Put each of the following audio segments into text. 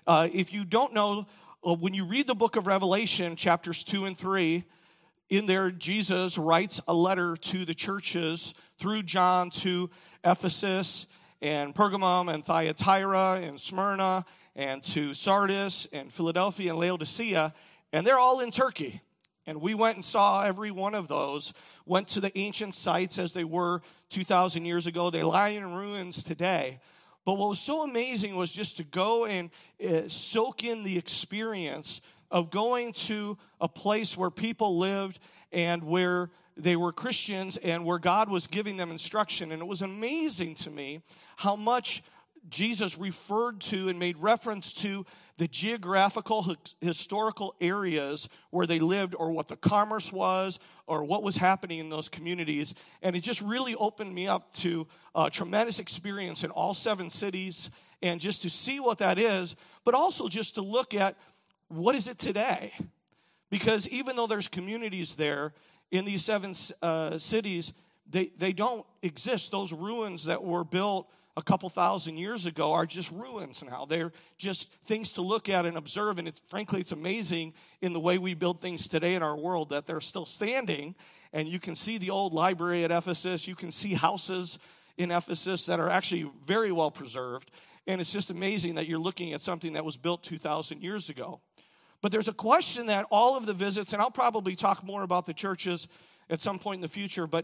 If you don't know, when you read the book of Revelation, chapters 2 and 3, in there, Jesus writes a letter to the churches through John to Ephesus and Pergamum and Thyatira and Smyrna and to Sardis and Philadelphia and Laodicea, and they're all in Turkey. And we went and saw every one of those, went to the ancient sites as they were 2,000 years ago. They lie in ruins today. But what was so amazing was just to go and soak in the experience of going to a place where people lived and where they were Christians and where God was giving them instruction. And it was amazing to me how much Jesus referred to and made reference to the geographical, historical areas where they lived, or what the commerce was, or what was happening in those communities. And it just really opened me up to a tremendous experience in all 7 cities, and just to see what that is, but also just to look at what is it today. Because even though there's communities there in these 7 cities, they don't exist. Those ruins that were built a couple thousand years ago are just ruins now. They're just things to look at and observe, and frankly, it's amazing in the way we build things today in our world that they're still standing, and you can see the old library at Ephesus. You can see houses in Ephesus that are actually very well preserved, and it's just amazing that you're looking at something that was built 2,000 years ago. But there's a question that all of the visits, and I'll probably talk more about the churches at some point in the future, but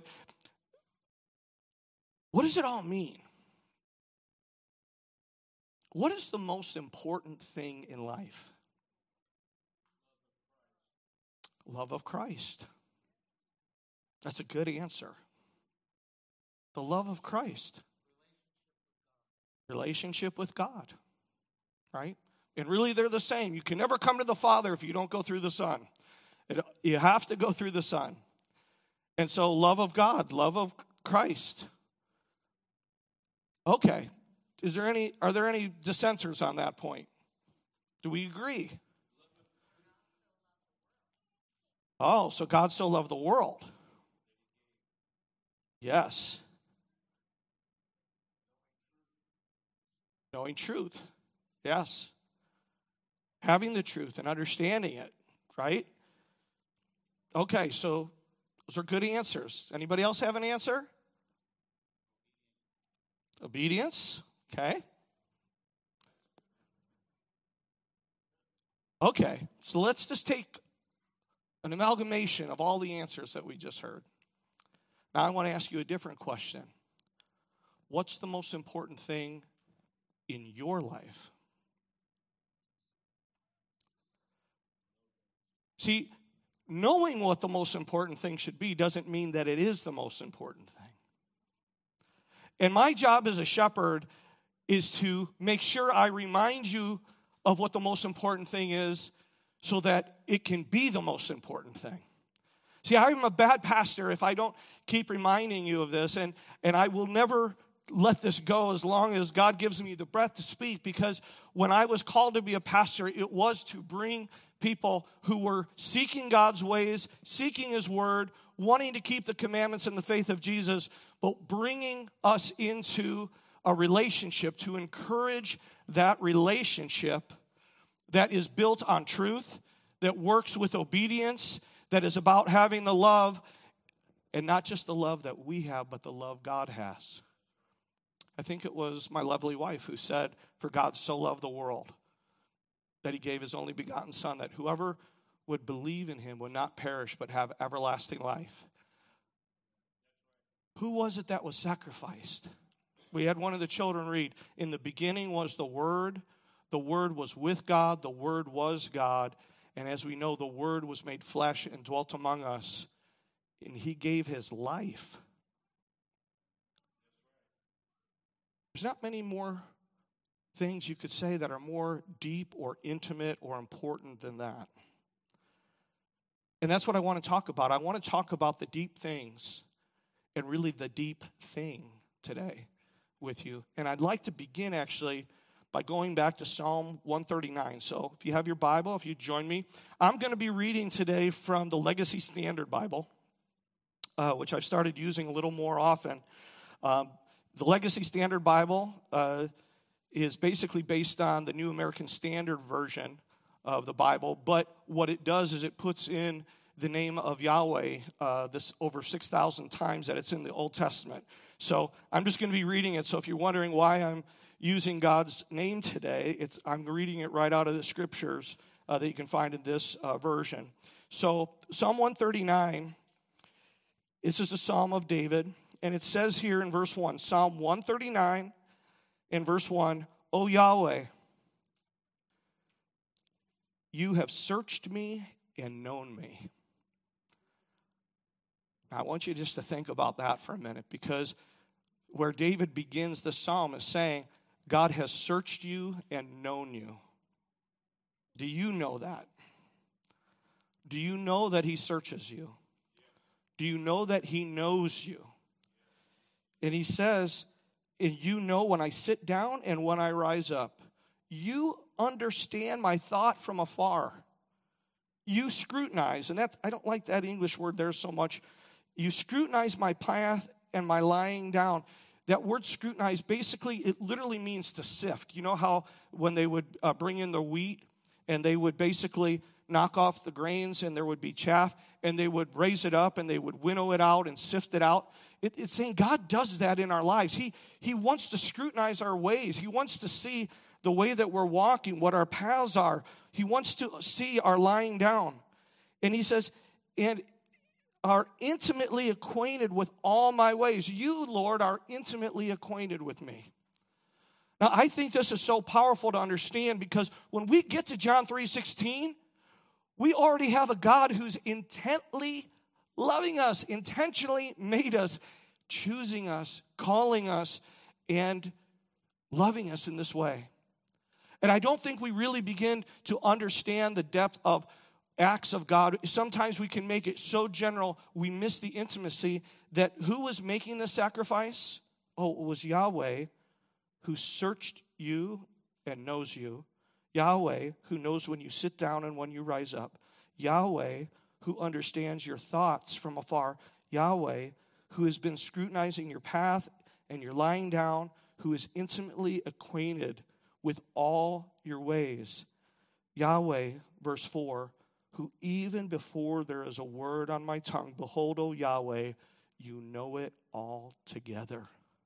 what does it all mean? What is the most important thing in life? Love of Christ. That's a good answer. The love of Christ. Relationship with God. Right? And really they're the same. You can never come to the Father if you don't go through the Son. You have to go through the Son. And so love of God, love of Christ. Okay. Are there any dissenters on that point? Do we agree? Oh, so God so loved the world. Yes. Knowing truth. Yes. Having the truth and understanding it, right? Okay, so those are good answers. Anybody else have an answer? Obedience. Okay. Okay, so let's just take an amalgamation of all the answers that we just heard. Now I want to ask you a different question. What's the most important thing in your life? See, knowing what the most important thing should be doesn't mean that it is the most important thing. And my job as a shepherd is to make sure I remind you of what the most important thing is so that it can be the most important thing. See, I'm a bad pastor if I don't keep reminding you of this, and I will never let this go as long as God gives me the breath to speak, because when I was called to be a pastor, it was to bring people who were seeking God's ways, seeking His word, wanting to keep the commandments and the faith of Jesus, but bringing us into a relationship, to encourage that relationship that is built on truth, that works with obedience, that is about having the love, and not just the love that we have, but the love God has. I think it was my lovely wife who said, "For God so loved the world that He gave His only begotten Son, that whoever would believe in Him would not perish but have everlasting life." Who was it that was sacrificed? We had one of the children read, "In the beginning was the Word was with God, the Word was God, and as we know, the Word was made flesh and dwelt among us, and He gave His life." There's not many more things you could say that are more deep or intimate or important than that. And that's what I want to talk about. I want to talk about the deep things and really the deep thing today with you. And I'd like to begin actually by going back to Psalm 139. So if you have your Bible, if you join me, I'm going to be reading today from the Legacy Standard Bible, which I've started using a little more often. The Legacy Standard Bible is basically based on the New American Standard Version of the Bible, but what it does is it puts in the name of Yahweh this over 6,000 times that it's in the Old Testament. So I'm just going to be reading it. So if you're wondering why I'm using God's name today, I'm reading it right out of the scriptures that you can find in this version. So Psalm 139, this is a psalm of David, and it says here in verse 1, Psalm 139 in verse 1, O Yahweh, you have searched me and known me. Now, I want you just to think about that for a minute, because where David begins the psalm is saying, God has searched you and known you. Do you know that? Do you know that he searches you? Do you know that he knows you? And he says, and you know when I sit down and when I rise up. You understand my thought from afar. You scrutinize, and I don't like that English word there so much. You scrutinize my path and my lying down. That word scrutinize, basically, it literally means to sift. You know how when they would bring in the wheat and they would basically knock off the grains and there would be chaff and they would raise it up and they would winnow it out and sift it out. It's saying God does that in our lives. He wants to scrutinize our ways. He wants to see the way that we're walking, what our paths are. He wants to see our lying down. And he says, and are intimately acquainted with all my ways. You, Lord, are intimately acquainted with me. Now, I think this is so powerful to understand, because when we get to John 3:16, we already have a God who's intently loving us, intentionally made us, choosing us, calling us, and loving us in this way. And I don't think we really begin to understand the depth of acts of God. Sometimes we can make it so general, we miss the intimacy that who was making the sacrifice? Oh, it was Yahweh, who searched you and knows you. Yahweh, who knows when you sit down and when you rise up. Yahweh, who understands your thoughts from afar. Yahweh, who has been scrutinizing your path and your lying down, who is intimately acquainted with all your ways. Yahweh, verse 4, who even before there is a word on my tongue, behold, O Yahweh, you know it all together.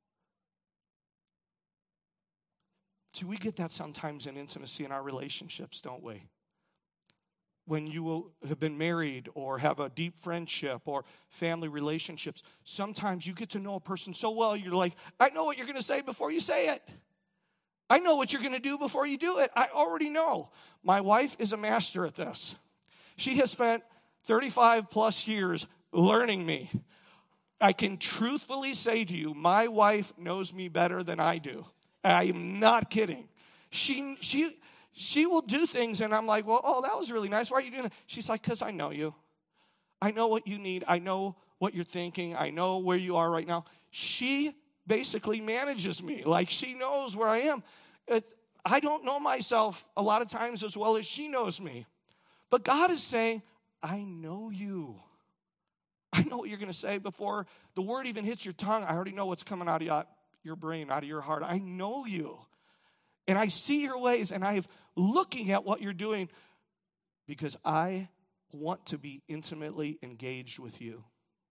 See, we get that sometimes in intimacy in our relationships, don't we? When you have been married or have a deep friendship or family relationships, sometimes you get to know a person so well, you're like, I know what you're going to say before you say it. I know what you're going to do before you do it. I already know. My wife is a master at this. She has spent 35 plus years learning me. I can truthfully say to you, my wife knows me better than I do. I am not kidding. She will do things and I'm like, well, oh, that was really nice. Why are you doing that? She's like, because I know you. I know what you need. I know what you're thinking. I know where you are right now. She basically manages me. Like, she knows where I am. I don't know myself a lot of times as well as she knows me. But God is saying, I know you. I know what you're going to say before the word even hits your tongue. I already know what's coming out of your brain, out of your heart. I know you. And I see your ways, and I'm looking at what you're doing because I want to be intimately engaged with you.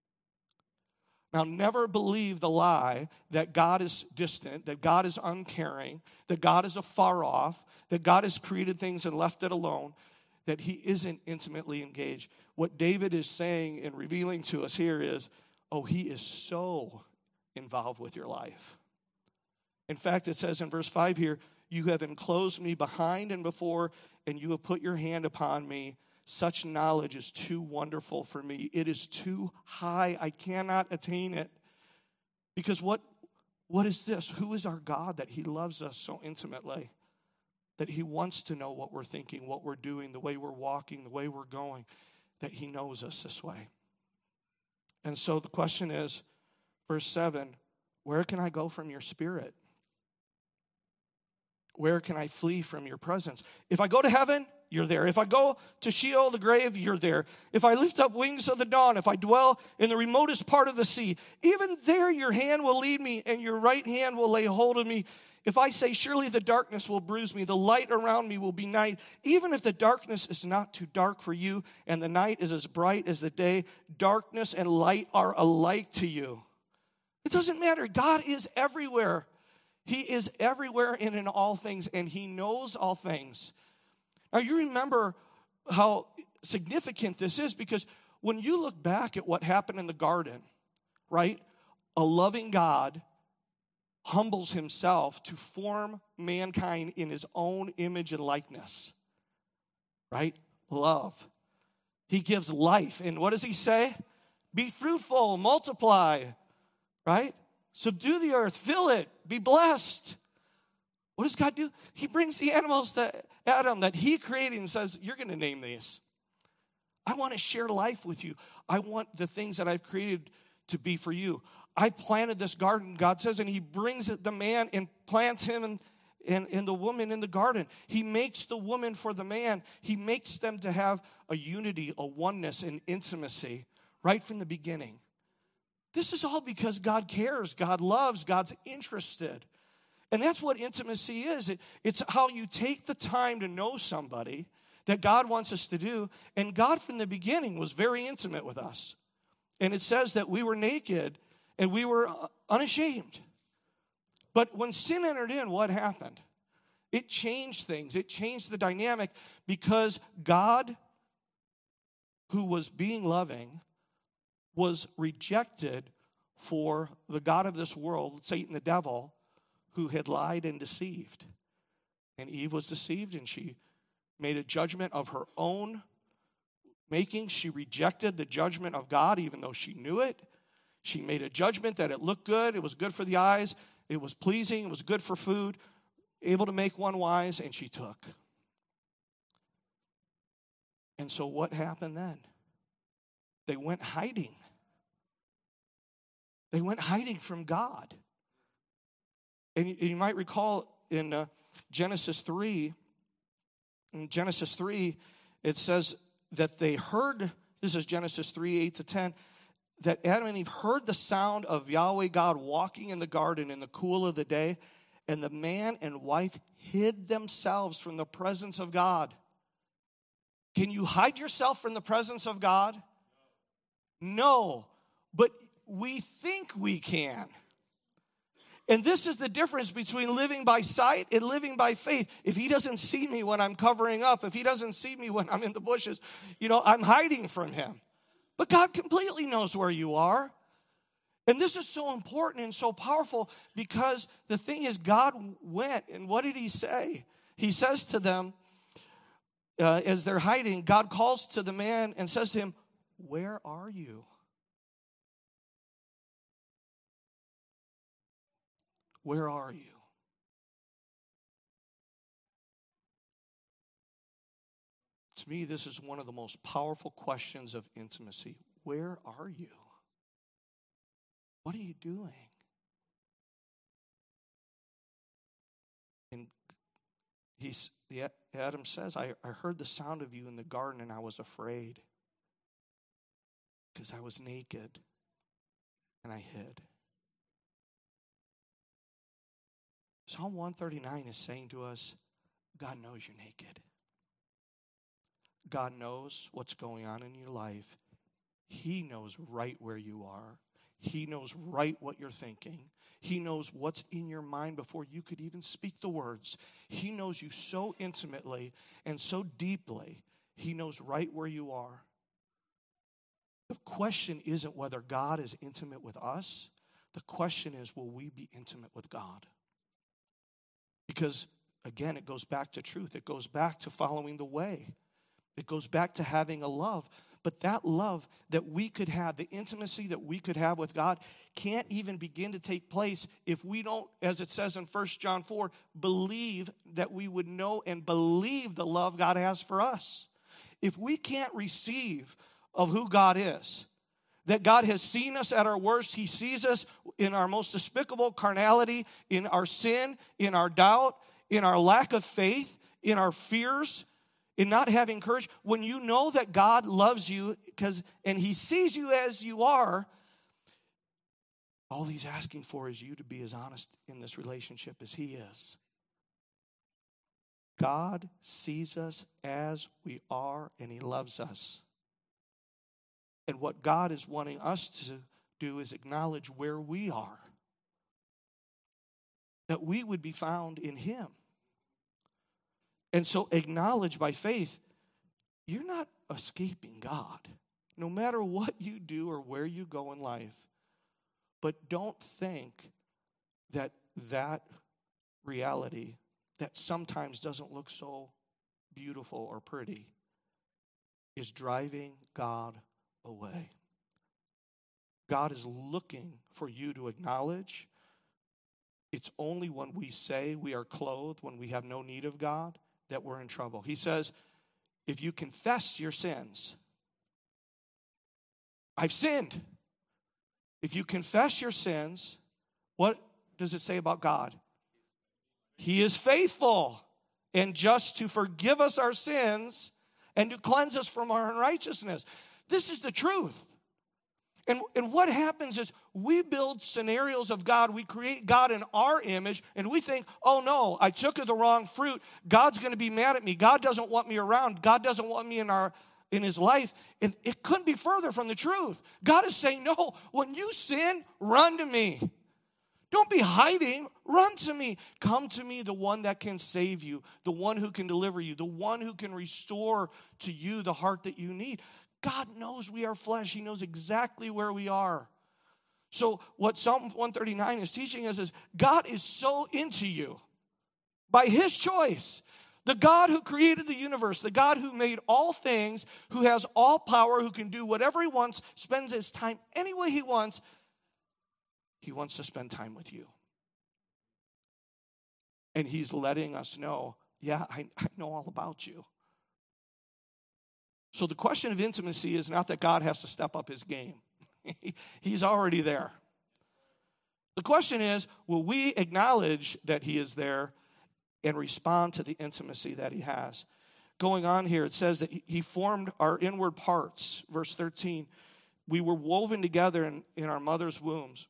Now, never believe the lie that God is distant, that God is uncaring, that God is afar off, that God has created things and left it alone, that he isn't intimately engaged. What David is saying and revealing to us here is, oh, he is so involved with your life. In fact, it says in verse 5 here, you have enclosed me behind and before, and you have put your hand upon me. Such knowledge is too wonderful for me. It is too high. I cannot attain it. Because what is this? Who is our God that he loves us so intimately? That he wants to know what we're thinking, what we're doing, the way we're walking, the way we're going. That he knows us this way. And so the question is, verse 7, where can I go from your spirit? Where can I flee from your presence? If I go to heaven, you're there. If I go to Sheol, the grave, you're there. If I lift up wings of the dawn, if I dwell in the remotest part of the sea, even there your hand will lead me and your right hand will lay hold of me. If I say, surely the darkness will bruise me, the light around me will be night, even if the darkness is not too dark for you and the night is as bright as the day, darkness and light are alike to you. It doesn't matter. God is everywhere. He is everywhere and in all things, and he knows all things. Now, you remember how significant this is, because when you look back at what happened in the garden, right, a loving God humbles himself to form mankind in his own image and likeness, right? Love. He gives life. And what does he say? Be fruitful, multiply, right? Subdue the earth, fill it, be blessed. What does God do? He brings the animals to Adam that he created and says, you're going to name these. I want to share life with you. I want the things that I've created to be for you. I planted this garden, God says, and he brings the man and plants him and the woman in the garden. He makes the woman for the man. He makes them to have a unity, a oneness, and intimacy right from the beginning. This is all because God cares, God loves, God's interested. And that's what intimacy is. It's how you take the time to know somebody that God wants us to do. And God from the beginning was very intimate with us. And it says that we were naked and we were unashamed. But when sin entered in, what happened? It changed things. It changed the dynamic, because God, who was being loving, was rejected for the God of this world, Satan the devil, who had lied and deceived. And Eve was deceived, and she made a judgment of her own making. She rejected the judgment of God, even though she knew it. She made a judgment that it looked good, it was good for the eyes, it was pleasing, it was good for food, able to make one wise, and she took. And so what happened then? They went hiding. They went hiding from God. And you might recall in Genesis 3, it says that they heard, this is Genesis 3, 8-10, that Adam and Eve heard the sound of Yahweh God walking in the garden in the cool of the day, and the man and wife hid themselves from the presence of God. Can you hide yourself from the presence of God? No, but we think we can. And this is the difference between living by sight and living by faith. If he doesn't see me when I'm covering up, if he doesn't see me when I'm in the bushes, I'm hiding from him. But God completely knows where you are. And this is so important and so powerful, because the thing is, God went, and what did he say? He says to them, as they're hiding, God calls to the man and says to him, where are you? Where are you? To me, this is one of the most powerful questions of intimacy. Where are you? What are you doing? And Adam says, I heard the sound of you in the garden and I was afraid, because I was naked and I hid. Psalm 139 is saying to us, God knows you're naked. God knows what's going on in your life. He knows right where you are. He knows right what you're thinking. He knows what's in your mind before you could even speak the words. He knows you so intimately and so deeply. He knows right where you are. The question isn't whether God is intimate with us. The question is, will we be intimate with God? Because, again, it goes back to truth. It goes back to following the way. It goes back to having a love. But that love that we could have, the intimacy that we could have with God, can't even begin to take place if we don't, as it says in 1 John 4, believe that we would know and believe the love God has for us. If we can't receive of who God is, that God has seen us at our worst, he sees us in our most despicable carnality, in our sin, in our doubt, in our lack of faith, in our fears, in not having courage. When you know that God loves you and he sees you as you are, All he's asking for is you to be as honest in this relationship as he is. God sees us as we are, and he loves us. And what God is wanting us to do is acknowledge where we are, that we would be found in him. And so acknowledge by faith, you're not escaping God, no matter what you do or where you go in life. But don't think that that reality that sometimes doesn't look so beautiful or pretty is driving God away. God is looking for you to acknowledge. It's only when we say we are clothed, when we have no need of God, that we're in trouble. He says, if you confess your sins, I've sinned. If you confess your sins, what does it say about God? He is faithful and just to forgive us our sins and to cleanse us from our unrighteousness. This is the truth. And what happens is we build scenarios of God. We create God in our image, and we think, oh no, I took the wrong fruit. God's going to be mad at me. God doesn't want me around. God doesn't want me in his life. And it couldn't be further from the truth. God is saying, no, when you sin, run to me. Don't be hiding. Run to me. Come to me, the one that can save you, the one who can deliver you, the one who can restore to you the heart that you need. God knows we are flesh. He knows exactly where we are. So what Psalm 139 is teaching us is God is so into you by his choice. The God who created the universe, the God who made all things, who has all power, who can do whatever he wants, spends his time any way he wants to spend time with you. And he's letting us know, yeah, I know all about you. So the question of intimacy is not that God has to step up his game. He's already there. The question is, will we acknowledge that he is there and respond to the intimacy that he has? Going on here, it says that he formed our inward parts. Verse 13, we were woven together in our mother's wombs.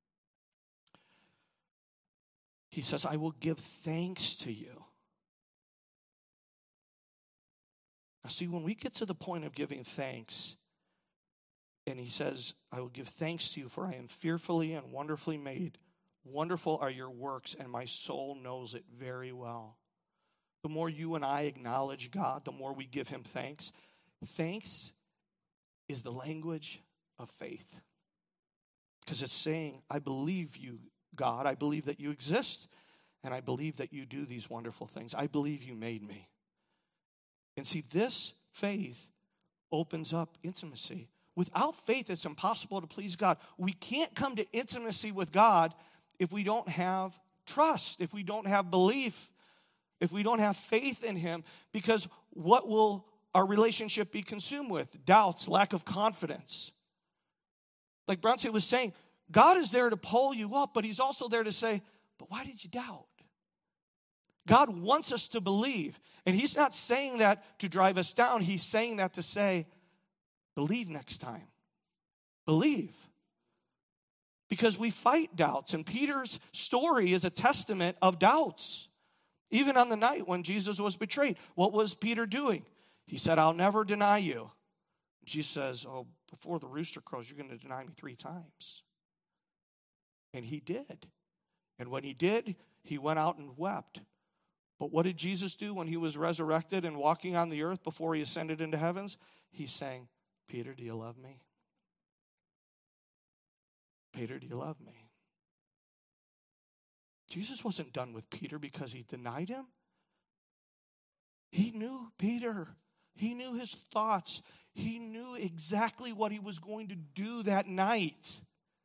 He says, I will give thanks to you. Now see, when we get to the point of giving thanks, and he says, I will give thanks to you, for I am fearfully and wonderfully made. Wonderful are your works, and my soul knows it very well. The more you and I acknowledge God, the more we give him thanks. Thanks is the language of faith. Because it's saying, I believe you, God. I believe that you exist, and I believe that you do these wonderful things. I believe you made me. And see, this faith opens up intimacy. Without faith, it's impossible to please God. We can't come to intimacy with God if we don't have trust, if we don't have belief, if we don't have faith in him, because what will our relationship be consumed with? Doubts, lack of confidence. Like Bronte was saying, God is there to pull you up, but he's also there to say, but why did you doubt? God wants us to believe, and he's not saying that to drive us down. He's saying that to say, believe next time. Believe. Because we fight doubts, and Peter's story is a testament of doubts. Even on the night when Jesus was betrayed, what was Peter doing? He said, I'll never deny you. Jesus says, oh, before the rooster crows, you're going to deny me 3 times. And he did. And when he did, he went out and wept. But what did Jesus do when he was resurrected and walking on the earth before he ascended into heavens? He sang, Peter, do you love me? Peter, do you love me? Jesus wasn't done with Peter because he denied him. He knew Peter. He knew his thoughts. He knew exactly what he was going to do that night.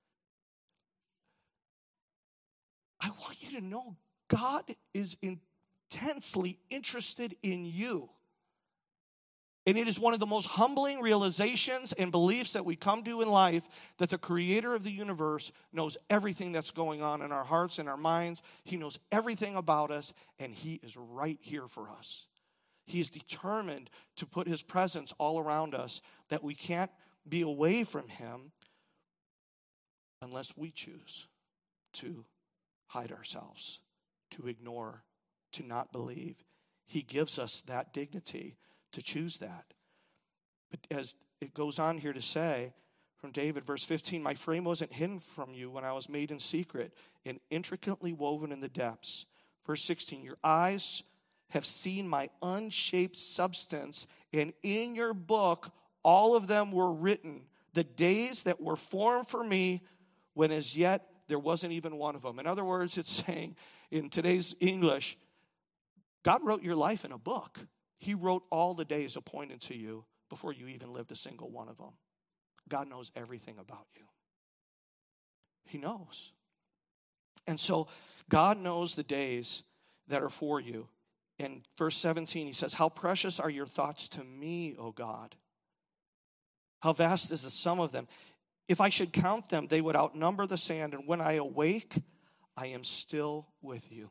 I want you to know God is intensely interested in you. And it is one of the most humbling realizations and beliefs that we come to in life, that the creator of the universe knows everything that's going on in our hearts and our minds. He knows everything about us, and he is right here for us. He is determined to put his presence all around us, that we can't be away from him unless we choose to hide ourselves, to ignore, to not believe. He gives us that dignity to choose that. But as it goes on here to say, from David, verse 15, my frame wasn't hidden from you when I was made in secret and intricately woven in the depths. Verse 16, your eyes have seen my unshaped substance, and in your book all of them were written, the days that were formed for me, when as yet there wasn't even one of them. In other words, it's saying in today's English, God wrote your life in a book. He wrote all the days appointed to you before you even lived a single one of them. God knows everything about you. He knows. And so God knows the days that are for you. In verse 17, he says, how precious are your thoughts to me, O God. How vast is the sum of them. If I should count them, they would outnumber the sand. And when I awake, I am still with you.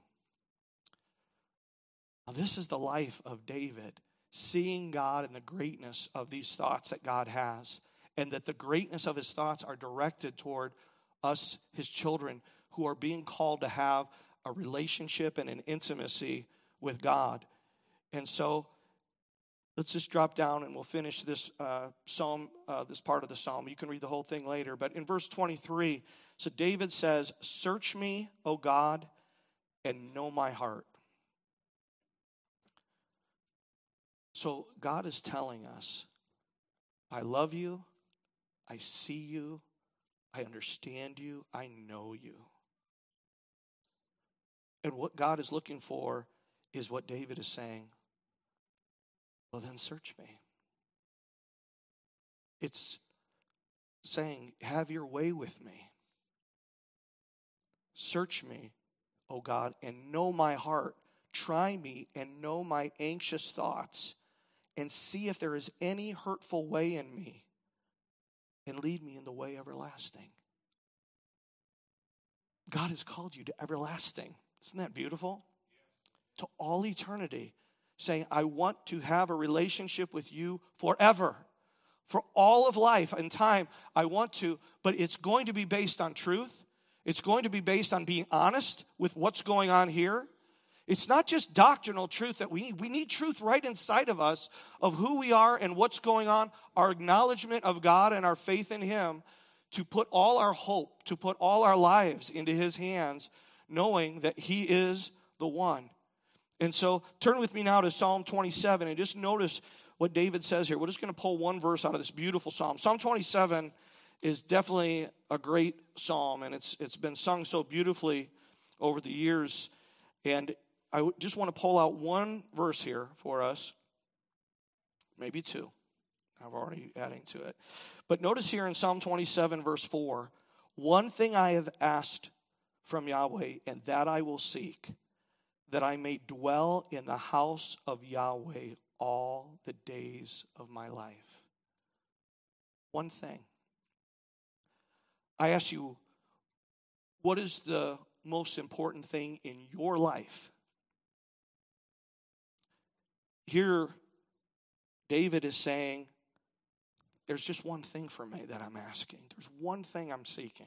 Now, this is the life of David, seeing God and the greatness of these thoughts that God has, and that the greatness of his thoughts are directed toward us, his children, who are being called to have a relationship and an intimacy with God. And so let's just drop down and we'll finish this psalm, this part of the psalm. You can read the whole thing later. But in verse 23, so David says, search me, O God, and know my heart. So God is telling us, I love you, I see you, I understand you, I know you. And what God is looking for is what David is saying. Well, then search me. It's saying, have your way with me. Search me, O God, and know my heart. Try me and know my anxious thoughts, and see if there is any hurtful way in me, and lead me in the way everlasting. God has called you to everlasting. Isn't that beautiful? To all eternity, saying, I want to have a relationship with you forever. For all of life and time, I want to, but it's going to be based on truth. It's going to be based on being honest with what's going on here. It's not just doctrinal truth that we need. We need truth right inside of us of who we are and what's going on, our acknowledgement of God and our faith in Him, to put all our hope, to put all our lives into His hands, knowing that He is the one. And so turn with me now to Psalm 27 and just notice what David says here. We're just going to pull one verse out of this beautiful psalm. Psalm 27 is definitely a great psalm, and it's been sung so beautifully over the years. And I just want to pull out one verse here for us, maybe two. I'm already adding to it. But notice here in Psalm 27, verse 4, one thing I have asked from Yahweh, and that I will seek, that I may dwell in the house of Yahweh all the days of my life. One thing. I ask you, what is the most important thing in your life? Here, David is saying, there's just one thing for me that I'm asking. There's one thing I'm seeking.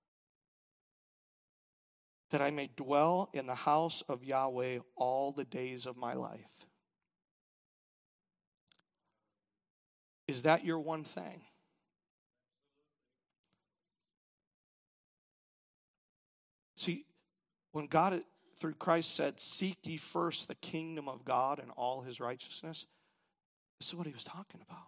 That I may dwell in the house of Yahweh all the days of my life. Is that your one thing? See, when God, through Christ, said, seek ye first the kingdom of God and all His righteousness, this is what He was talking about.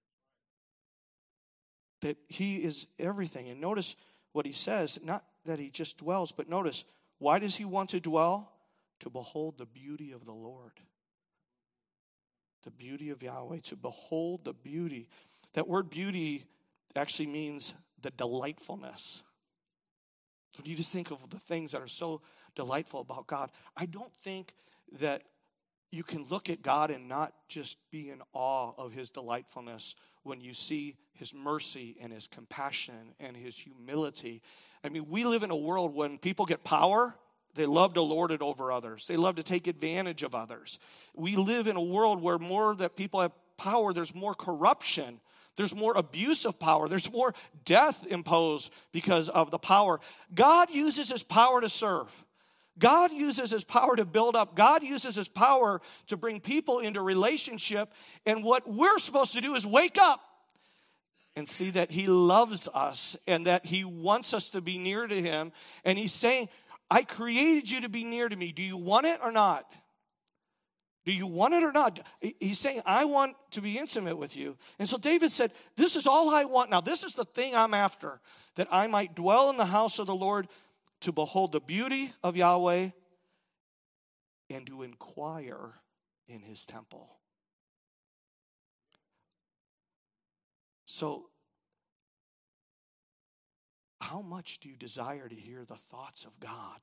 That He is everything. And notice what He says, not that He just dwells, but notice, why does He want to dwell? To behold the beauty of the Lord. The beauty of Yahweh, to behold the beauty. That word beauty actually means the delightfulness. When you just think of the things that are so delightful about God, I don't think that you can look at God and not just be in awe of His delightfulness when you see His mercy and His compassion and His humility. I mean, we live in a world when people get power, they love to lord it over others. They love to take advantage of others. We live in a world where more that people have power, there's more corruption. There's more abuse of power. There's more death imposed because of the power. God uses his power to serve. God uses his power to build up. God uses his power to bring people into relationship. And what we're supposed to do is wake up and see that he loves us and that he wants us to be near to him. And he's saying, I created you to be near to me. Do you want it or not? Do you want it or not? He's saying, I want to be intimate with you. And so David said, this is all I want. Now, this is the thing I'm after, that I might dwell in the house of the Lord to behold the beauty of Yahweh and to inquire in his temple. So, how much do you desire to hear the thoughts of God?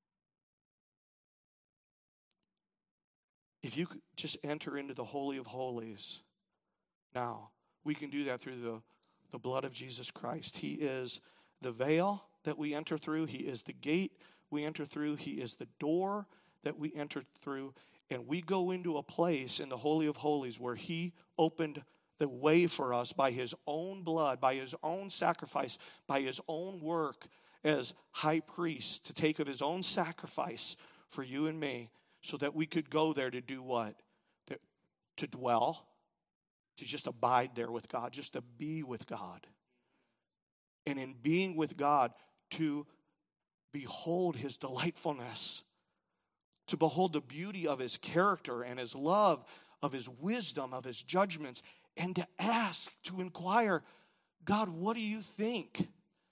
If you could just enter into the Holy of Holies now, we can do that through the blood of Jesus Christ. He is the veil that we enter through. He is the gate we enter through. He is the door that we enter through. And we go into a place in the Holy of Holies where he opened the way for us by his own blood, by his own sacrifice, by his own work as high priest to take of his own sacrifice for you and me, so that we could go there to do what? To dwell, to just abide there with God, just to be with God. And in being with God, to behold his delightfulness, to behold the beauty of his character and his love, of his wisdom, of his judgments, and to ask, to inquire, God, what do you think?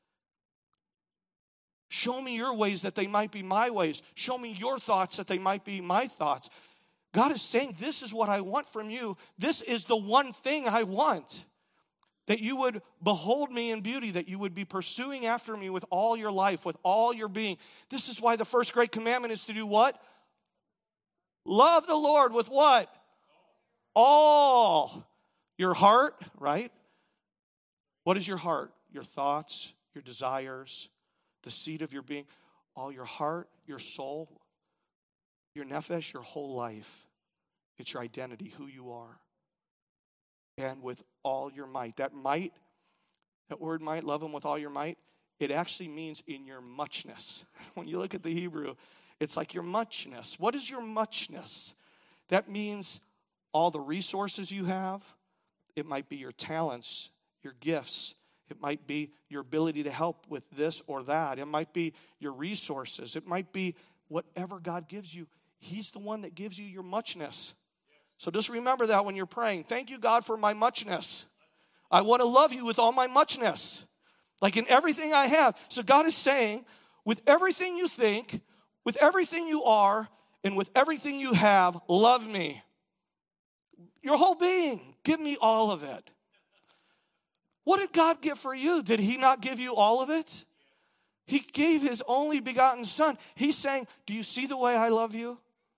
Show me your ways that they might be my ways. Show me your thoughts that they might be my thoughts. God is saying, this is what I want from you. This is the one thing I want. That you would behold me in beauty, that you would be pursuing after me with all your life, with all your being. This is why the first great commandment is to do what? Love the Lord with what? All your heart, right? What is your heart? Your thoughts, your desires, the seat of your being, all your heart, your soul, your nephesh, your whole life. It's your identity, who you are. And with all your might. That might, that word might, love him with all your might, it actually means in your muchness. When you look at the Hebrew, it's like your muchness. What is your muchness? That means all the resources you have. It might be your talents, your gifts. It might be your ability to help with this or that. It might be your resources. It might be whatever God gives you. He's the one that gives you your muchness. So just remember that when you're praying. Thank you, God, for my muchness. I want to love you with all my muchness, like in everything I have. So God is saying, with everything you think, with everything you are, and with everything you have, love me. Your whole being. Give me all of it. What did God give for you? Did he not give you all of it? He gave his only begotten son. He's saying, do you see the way I love you?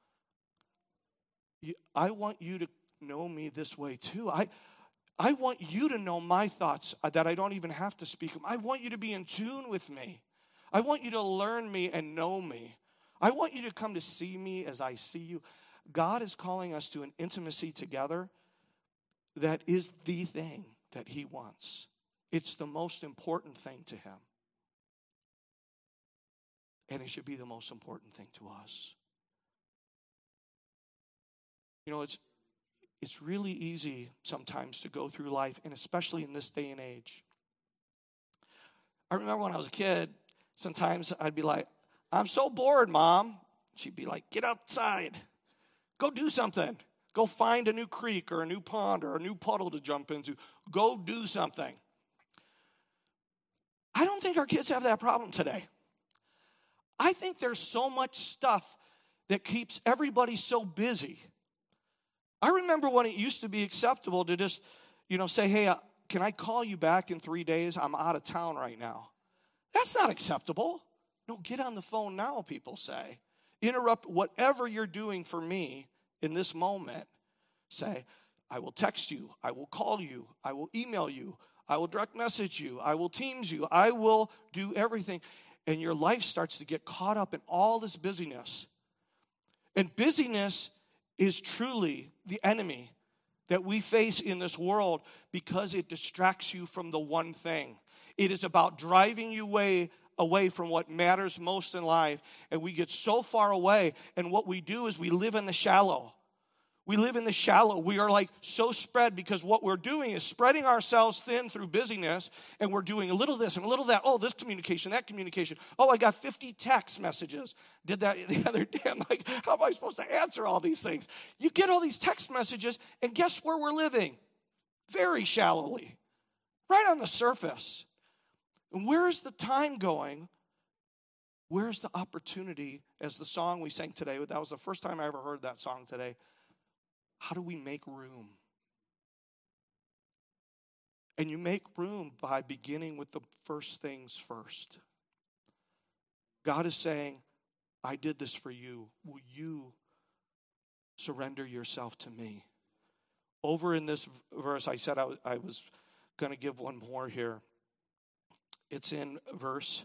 I want you to know me this way too. I want you to know my thoughts that I don't even have to speak them. I want you to be in tune with me. I want you to learn me and know me. I want you to come to see me as I see you. God is calling us to an intimacy together that is the thing that he wants. It's the most important thing to him. And it should be the most important thing to us. You know, it's really easy sometimes to go through life, and especially in this day and age. I remember when I was a kid, sometimes I'd be like, I'm so bored, Mom. She'd be like, get outside. Go do something. Go find a new creek or a new pond or a new puddle to jump into. Go do something. I don't think our kids have that problem today. I think there's so much stuff that keeps everybody so busy. I remember when it used to be acceptable to just, say, hey, can I call you back in 3 days? I'm out of town right now. That's not acceptable. No, get on the phone now, people say. Interrupt whatever you're doing for me in this moment. Say, I will text you. I will call you. I will email you. I will direct message you. I will Teams you. I will do everything. And your life starts to get caught up in all this busyness. And busyness is truly the enemy that we face in this world because it distracts you from the one thing. It is about driving you away from what matters most in life. And we get so far away, and what we do is we live in the shallow. We live in the shallow. We are like so spread because what we're doing is spreading ourselves thin through busyness, and we're doing a little this and a little that. Oh, this communication, that communication. Oh, I got 50 text messages. Did that the other day. I'm like, how am I supposed to answer all these things? You get all these text messages, and guess where we're living? Very shallowly, right on the surface. And where is the time going? Where is the opportunity? As the song we sang today, that was the first time I ever heard that song today. How do we make room? And you make room by beginning with the first things first. God is saying, I did this for you. Will you surrender yourself to me? Over in this verse, I said I was going to give one more here. It's in verse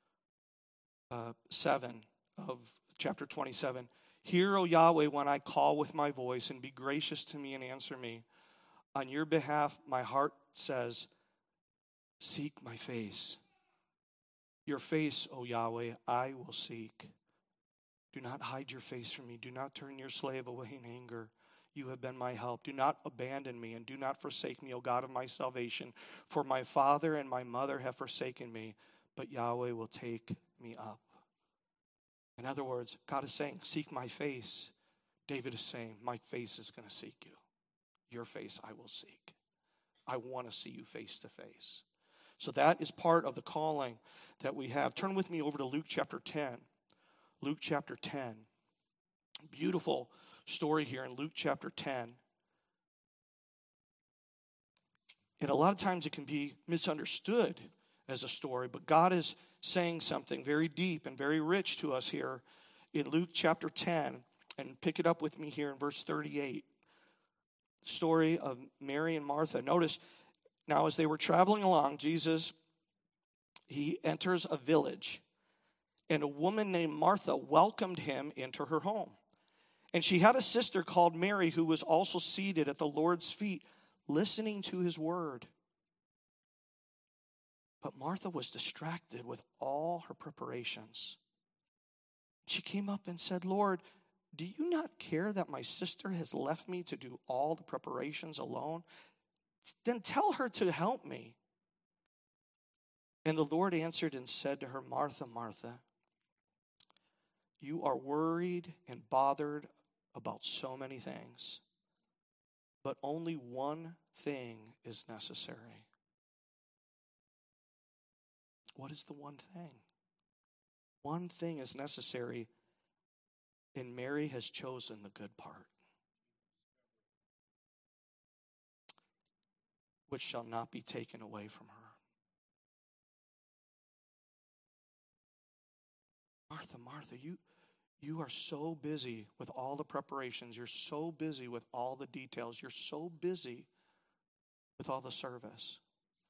7 of chapter 27. Hear, O Yahweh, when I call with my voice, and be gracious to me and answer me. On your behalf, my heart says, seek my face. Your face, O Yahweh, I will seek. Do not hide your face from me. Do not turn your slave away in anger. You have been my help. Do not abandon me, and do not forsake me, O God of my salvation. For my father and my mother have forsaken me, but Yahweh will take me up. In other words, God is saying, seek my face. David is saying, my face is going to seek you. Your face I will seek. I want to see you face to face. So that is part of the calling that we have. Turn with me over to Luke chapter 10. Luke chapter 10. Beautiful story here in Luke chapter 10. And a lot of times it can be misunderstood as a story, but God is saying something very deep and very rich to us here in Luke chapter 10. And pick it up with me here in verse 38. Story of Mary and Martha. Notice, now as they were traveling along, Jesus, he enters a village. And a woman named Martha welcomed him into her home. And she had a sister called Mary who was also seated at the Lord's feet, listening to his word. But Martha was distracted with all her preparations. She came up and said, Lord, do you not care that my sister has left me to do all the preparations alone? Then tell her to help me. And the Lord answered and said to her, Martha, Martha, you are worried and bothered about so many things, but only one thing is necessary. What is the one thing? One thing is necessary, and Mary has chosen the good part, which shall not be taken away from her. Martha, Martha, you are so busy with all the preparations. You're so busy with all the details. You're so busy with all the service.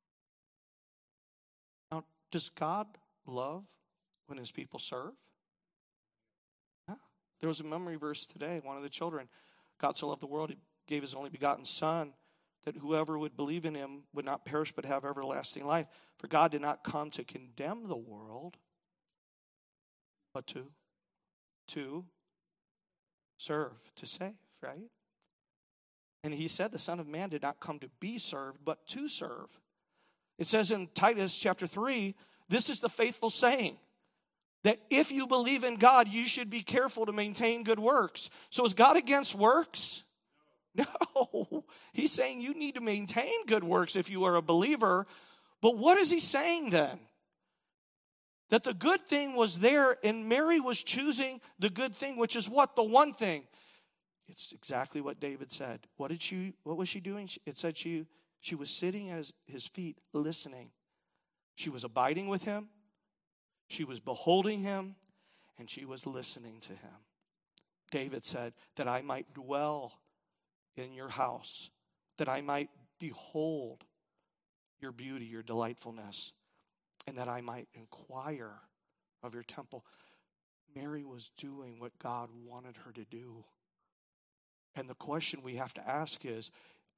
Now, does God love when his people serve? Yeah. There was a memory verse today, one of the children. God so loved the world, he gave his only begotten Son, that whoever would believe in him would not perish but have everlasting life. For God did not come to condemn the world, but to serve, to save, right? And he said the Son of Man did not come to be served, but to serve. It says in Titus chapter 3, this is the faithful saying, that if you believe in God, you should be careful to maintain good works. So is God against works? No. He's saying you need to maintain good works if you are a believer. But what is he saying then? That the good thing was there, and Mary was choosing the good thing, which is what? The one thing. It's exactly what David said. What was she doing? It said she was sitting at his feet listening. She was abiding with him. She was beholding him, and she was listening to him. David said, that I might dwell in your house, that I might behold your beauty, your delightfulness, and that I might inquire of your temple. Mary was doing what God wanted her to do. And the question we have to ask is,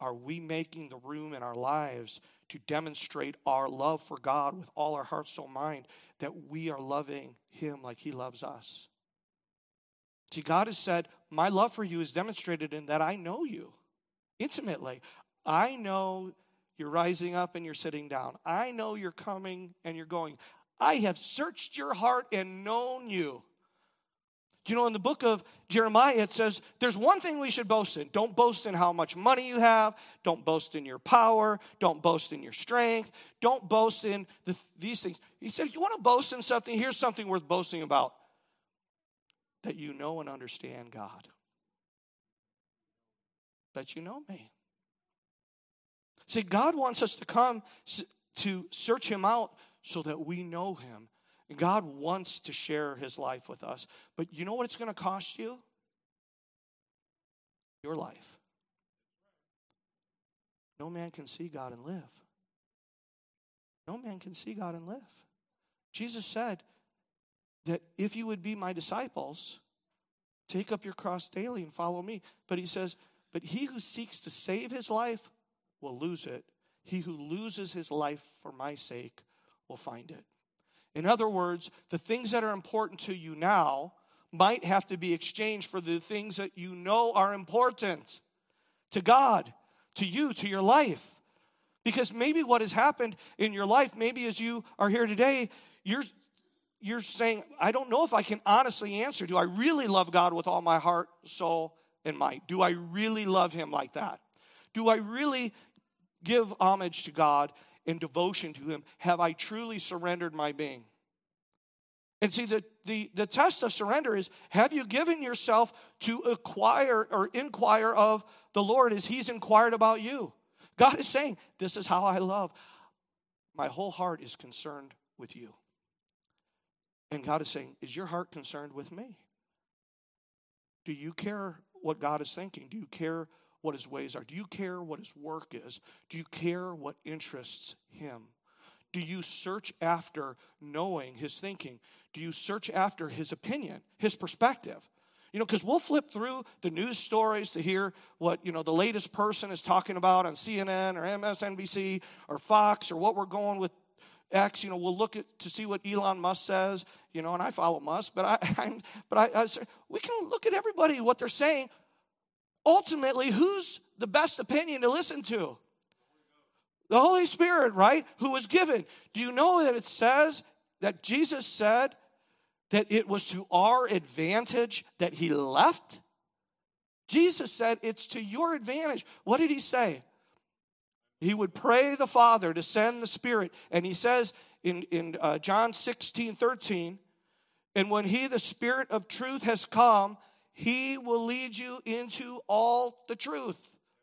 Are we making the room in our lives to demonstrate our love for God with all our heart, soul, mind, that we are loving him like he loves us? See, God has said, my love for you is demonstrated in that I know you intimately. I know you're rising up and you're sitting down. I know you're coming and you're going. I have searched your heart and known you. You know, in the book of Jeremiah, it says, there's one thing we should boast in. Don't boast in how much money you have. Don't boast in your power. Don't boast in your strength. Don't boast in these things. He said, if you want to boast in something, here's something worth boasting about. That you know and understand God. That you know me. See, God wants us to come to search him out so that we know him. And God wants to share his life with us. But you know what it's going to cost you? Your life. No man can see God and live. No man can see God and live. Jesus said that if you would be my disciples, take up your cross daily and follow me. But he says, but he who seeks to save his life will lose it. He who loses his life for my sake will find it. In other words, the things that are important to you now might have to be exchanged for the things that you know are important to God, to you, to your life. Because maybe what has happened in your life, maybe as you are here today, you're saying, I don't know if I can honestly answer. Do I really love God with all my heart, soul, and might? Do I really love him like that? Do I really give homage to God in devotion to him? Have I truly surrendered my being? And see, the test of surrender is, have you given yourself to acquire or inquire of the Lord as he's inquired about you? God is saying, this is how I love. My whole heart is concerned with you. And God is saying, is your heart concerned with me? Do you care what God is thinking? Do you care what his ways are? Do you care what his work is? Do you care what interests him? Do you search after knowing his thinking? Do you search after his opinion, his perspective? You know, because we'll flip through the news stories to hear what, you know, the latest person is talking about on CNN or MSNBC or Fox or what we're going with X. You know, we'll look to see what Elon Musk says, you know, and I follow Musk, but we can look at everybody, what they're saying. Ultimately, who's the best opinion to listen to? The Holy Spirit, right? Who was given. Do you know that it says that Jesus said that it was to our advantage that he left? Jesus said it's to your advantage. What did he say? He would pray the Father to send the Spirit. And he says in John 16:13, and when he, the Spirit of truth, has come, he will lead you into all the truth.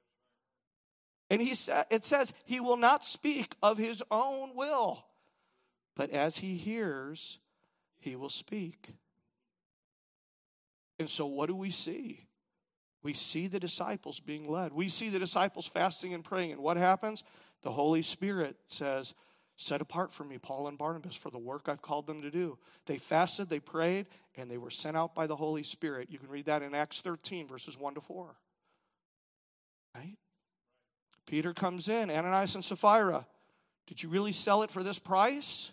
And it says he will not speak of his own will, but as he hears, he will speak. And so what do we see? We see the disciples being led. We see the disciples fasting and praying. And what happens? The Holy Spirit says, set apart for me Paul and Barnabas for the work I've called them to do. They fasted, they prayed, and they were sent out by the Holy Spirit. You can read that in Acts 13, verses 1-4. Right? Peter comes in, Ananias and Sapphira. Did you really sell it for this price?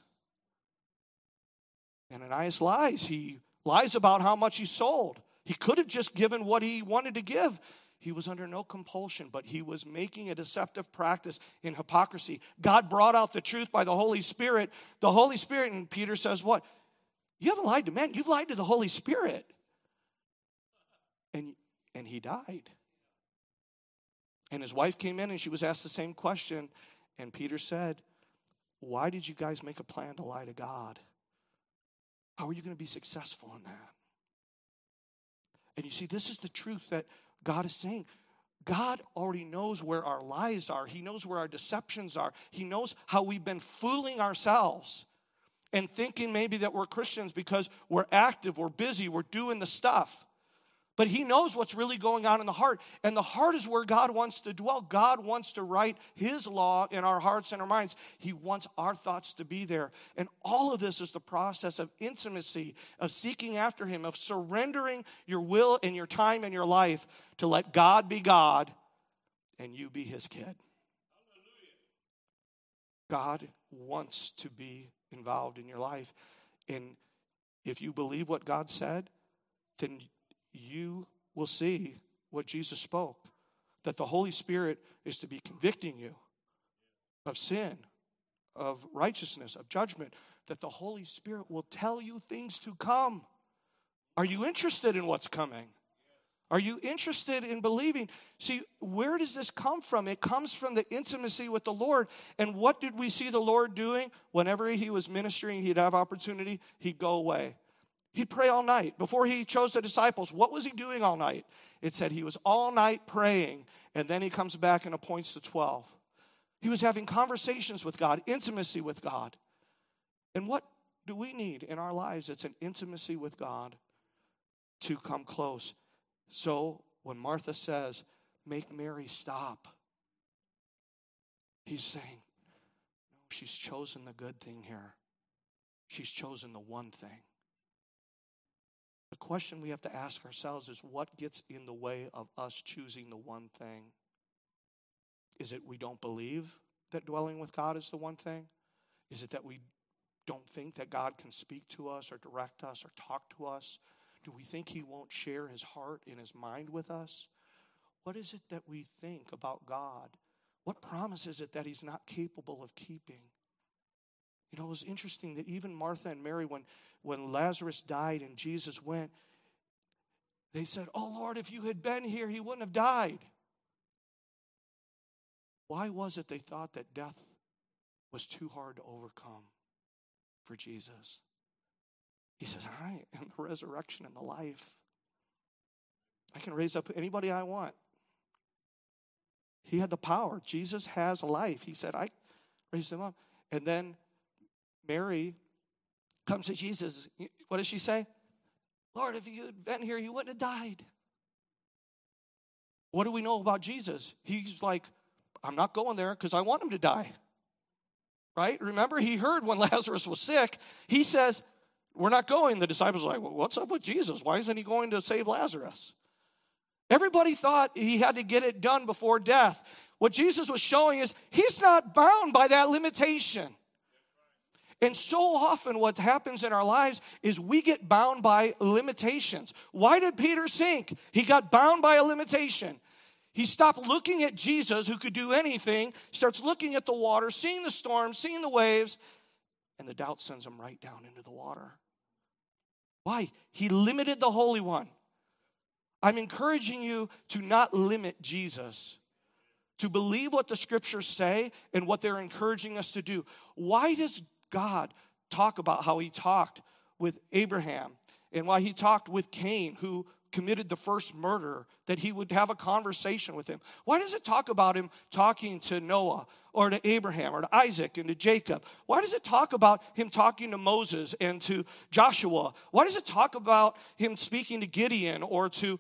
Ananias lies. He lies about how much he sold. He could have just given what he wanted to give. He was under no compulsion, but he was making a deceptive practice in hypocrisy. God brought out the truth by the Holy Spirit. The Holy Spirit, and Peter says what? You haven't lied to men, you've lied to the Holy Spirit. And he died. And his wife came in and she was asked the same question. And Peter said, why did you guys make a plan to lie to God? How are you going to be successful in that? And you see, this is the truth that God is saying. God already knows where our lies are. He knows where our deceptions are. He knows how we've been fooling ourselves and thinking maybe that we're Christians because we're active, we're busy, we're doing the stuff. But he knows what's really going on in the heart. And the heart is where God wants to dwell. God wants to write his law in our hearts and our minds. He wants our thoughts to be there. And all of this is the process of intimacy, of seeking after him, of surrendering your will and your time and your life to let God be God and you be his kid. God wants to be involved in your life. And if you believe what God said, then you will see what Jesus spoke. That the Holy Spirit is to be convicting you of sin, of righteousness, of judgment. That the Holy Spirit will tell you things to come. Are you interested in what's coming? Are you interested in believing? See, where does this come from? It comes from the intimacy with the Lord. And what did we see the Lord doing? Whenever he was ministering, he'd have opportunity, he'd go away. He'd pray all night. Before he chose the disciples, what was he doing all night? It said he was all night praying, and then he comes back and appoints the 12. He was having conversations with God, intimacy with God. And what do we need in our lives? It's an intimacy with God to come close. So when Martha says, make Mary stop, he's saying, no, she's chosen the good thing here. She's chosen the one thing. The question we have to ask ourselves is, what gets in the way of us choosing the one thing? Is it we don't believe that dwelling with God is the one thing? Is it that we don't think that God can speak to us or direct us or talk to us? Do we think he won't share his heart and his mind with us? What is it that we think about God? What promise is it that he's not capable of keeping? You know, it was interesting that even Martha and Mary, when Lazarus died and Jesus went, they said, oh Lord, if you had been here, he wouldn't have died. Why was it they thought that death was too hard to overcome for Jesus? He says, I am the resurrection and the life. I can raise up anybody I want. He had the power. Jesus has life. He said, I raised him up. And then Mary comes to Jesus. What does she say? Lord, if you had been here, you wouldn't have died. What do we know about Jesus? He's like, I'm not going there because I want him to die. Right? Remember, he heard when Lazarus was sick, he says, we're not going. The disciples are like, well, what's up with Jesus? Why isn't he going to save Lazarus? Everybody thought he had to get it done before death. What Jesus was showing is he's not bound by that limitation. And so often what happens in our lives is we get bound by limitations. Why did Peter sink? He got bound by a limitation. He stopped looking at Jesus, who could do anything, starts looking at the water, seeing the storm, seeing the waves, and the doubt sends him right down into the water. Why? He limited the Holy One. I'm encouraging you to not limit Jesus, to believe what the scriptures say and what they're encouraging us to do. Why does God talk about how he talked with Abraham and why he talked with Cain, who committed the first murder, that he would have a conversation with him? Why does it talk about him talking to Noah or to Abraham or to Isaac and to Jacob? Why does it talk about him talking to Moses and to Joshua? Why does it talk about him speaking to Gideon or to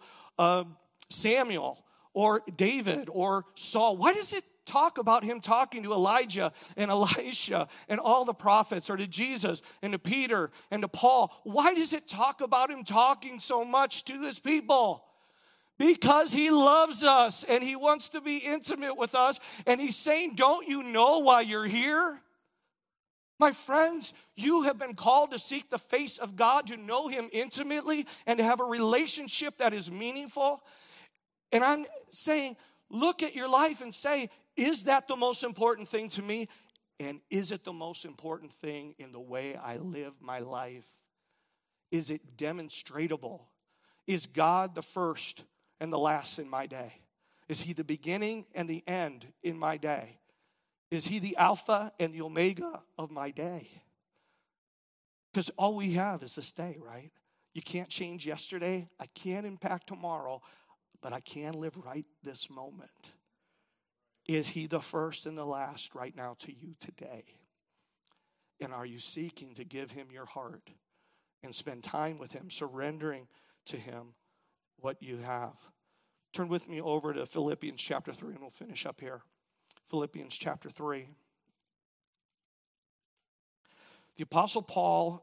Samuel or David or Saul? Why does it talk about him talking to Elijah and Elisha and all the prophets, or to Jesus and to Peter and to Paul? Why does it talk about him talking so much to his people? Because he loves us and he wants to be intimate with us. And he's saying, don't you know why you're here? My friends, you have been called to seek the face of God, to know him intimately and to have a relationship that is meaningful. And I'm saying, look at your life and say, is that the most important thing to me? And is it the most important thing in the way I live my life? Is it demonstratable? Is God the first and the last in my day? Is he the beginning and the end in my day? Is he the Alpha and the Omega of my day? Because all we have is this day, right? You can't change yesterday. I can't impact tomorrow, but I can live right this moment. Is he the first and the last right now to you today? And are you seeking to give him your heart and spend time with him, surrendering to him what you have? Turn with me over to Philippians chapter 3, and we'll finish up here. Philippians chapter 3. The Apostle Paul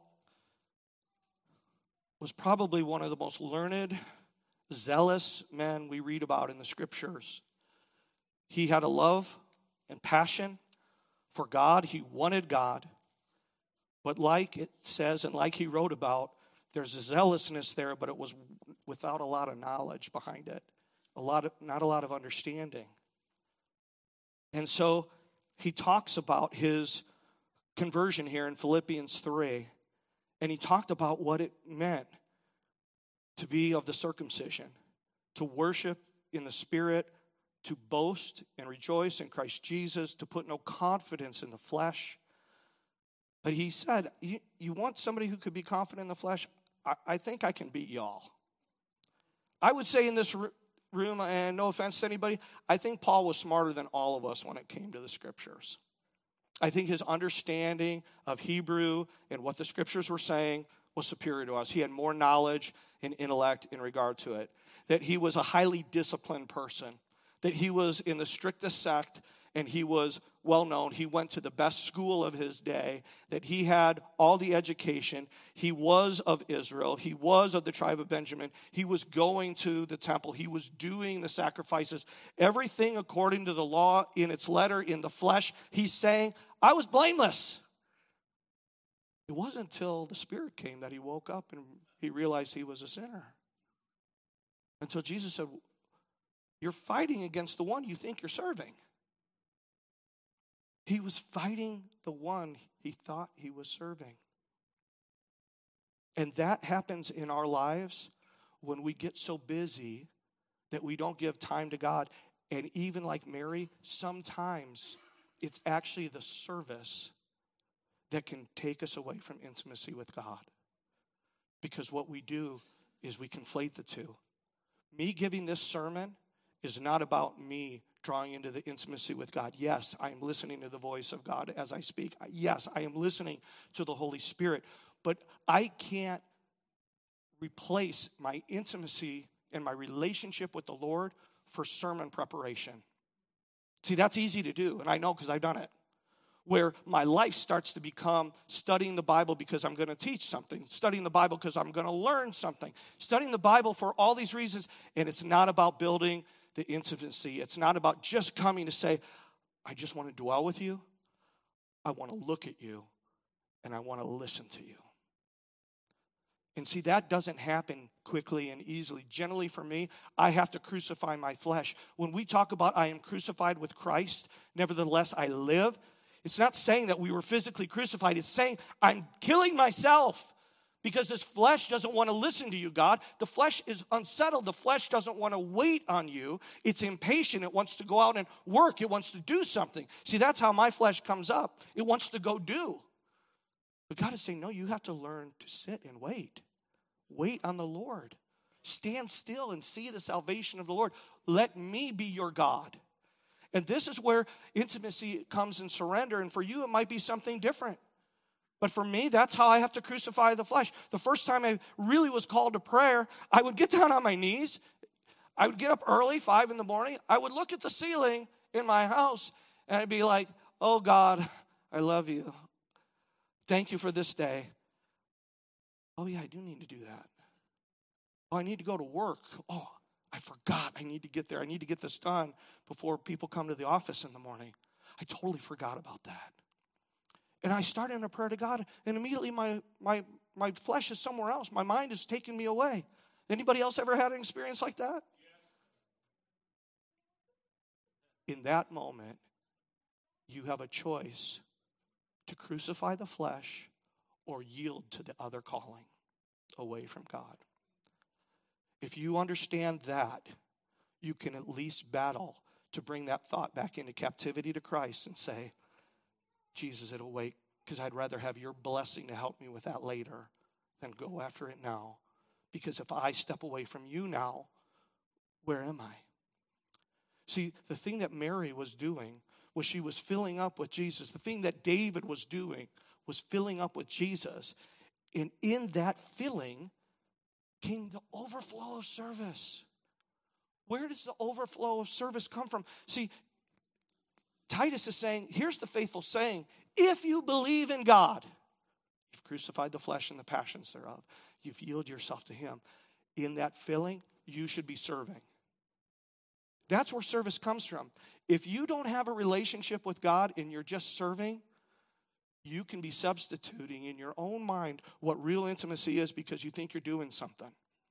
was probably one of the most learned, zealous men we read about in the scriptures. He had a love and passion for God. He wanted God. But like it says and like he wrote about, there's a zealousness there, but it was without a lot of knowledge behind it. Not a lot of understanding. And so he talks about his conversion here in Philippians 3. And he talked about what it meant to be of the circumcision, to worship in the Spirit, to boast and rejoice in Christ Jesus, to put no confidence in the flesh. But he said, you want somebody who could be confident in the flesh? I think I can beat y'all. I would say in this room, and no offense to anybody, I think Paul was smarter than all of us when it came to the scriptures. I think his understanding of Hebrew and what the scriptures were saying was superior to us. He had more knowledge and intellect in regard to it. That he was a highly disciplined person. That he was in the strictest sect and he was well known. He went to the best school of his day. That he had all the education. He was of Israel. He was of the tribe of Benjamin. He was going to the temple. He was doing the sacrifices. Everything according to the law in its letter, in the flesh. He's saying, I was blameless. It wasn't until the Spirit came that he woke up and he realized he was a sinner. Until Jesus said, you're fighting against the one you think you're serving. He was fighting the one he thought he was serving. And that happens in our lives when we get so busy that we don't give time to God. And even like Mary, sometimes it's actually the service that can take us away from intimacy with God. Because what we do is we conflate the two. Me giving this sermon is not about me drawing into the intimacy with God. Yes, I am listening to the voice of God as I speak. Yes, I am listening to the Holy Spirit. But I can't replace my intimacy and my relationship with the Lord for sermon preparation. See, that's easy to do, and I know because I've done it. Where my life starts to become studying the Bible because I'm going to teach something, studying the Bible because I'm going to learn something, studying the Bible for all these reasons, and it's not about building the intimacy. It's not about just coming to say, I just want to dwell with you, I want to look at you, and I want to listen to you. And see, that doesn't happen quickly and easily. Generally for me, I have to crucify my flesh. When we talk about I am crucified with Christ, nevertheless I live, it's not saying that we were physically crucified. It's saying I'm killing myself because this flesh doesn't want to listen to you, God. The flesh is unsettled. The flesh doesn't want to wait on you. It's impatient. It wants to go out and work. It wants to do something. See, that's how my flesh comes up. It wants to go do. But God is saying, no, you have to learn to sit and wait. Wait on the Lord. Stand still and see the salvation of the Lord. Let me be your God. And this is where intimacy comes in surrender. And for you, it might be something different. But for me, that's how I have to crucify the flesh. The first time I really was called to prayer, I would get down on my knees. I would get up early, 5 in the morning. I would look at the ceiling in my house, and I'd be like, oh, God, I love you. Thank you for this day. Oh, yeah, I do need to do that. Oh, I need to go to work. Oh, I forgot. I need to get there. I need to get this done before people come to the office in the morning. I totally forgot about that. And I started in a prayer to God, and immediately my flesh is somewhere else. My mind is taking me away. Anybody else ever had an experience like that? In that moment, you have a choice to crucify the flesh or yield to the other calling away from God. If you understand that, you can at least battle to bring that thought back into captivity to Christ and say, Jesus, it'll wait, because I'd rather have your blessing to help me with that later than go after it now. Because if I step away from you now, where am I? See, the thing that Mary was doing was she was filling up with Jesus. The thing that David was doing was filling up with Jesus. And in that filling came the overflow of service. Where does the overflow of service come from? See, Titus is saying, here's the faithful saying, if you believe in God, you've crucified the flesh and the passions thereof. You've yielded yourself to him. In that filling, you should be serving. That's where service comes from. If you don't have a relationship with God and you're just serving, you can be substituting in your own mind what real intimacy is because you think you're doing something.